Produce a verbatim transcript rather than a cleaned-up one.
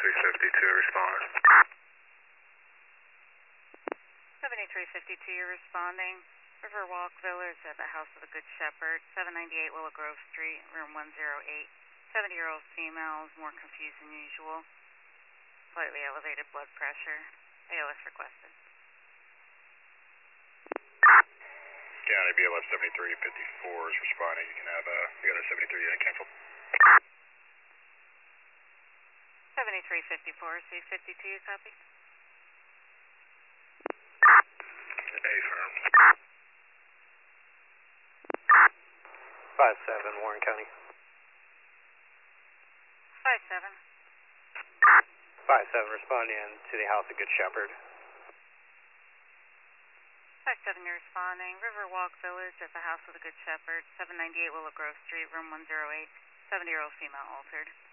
seventy-three fifty-two, respond. seventy-three fifty-two, you're responding. Riverwalk Village at the House of the Good Shepherd, seven ninety-eight Willow Grove Street, room one oh eight. seventy-year-old female is more confused than usual. Slightly elevated blood pressure. A L S requested. County B L S seventy-three fifty-four is responding. You can have a uh, the other seventy-three unit canceled. seventy-three fifty-four, C fifty-two, copy. Affirm. five seven, Warren County. five seven. five seven, responding to the House of Good Shepherd. five seven, you're responding. Riverwalk Village at the House of the Good Shepherd, seven ninety-eight Willow Grove Street, room one oh eight. seventy-year-old female altered.